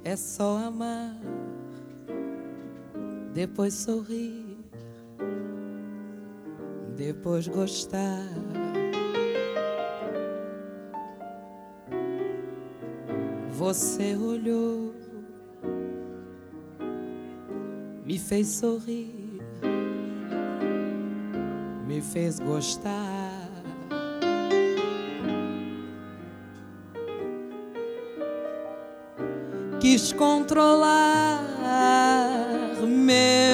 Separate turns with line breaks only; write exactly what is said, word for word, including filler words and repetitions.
É só amar, depois sorrir, depois gostar. Você olhou, me fez sorrir, me fez gostar. Quis controlar meu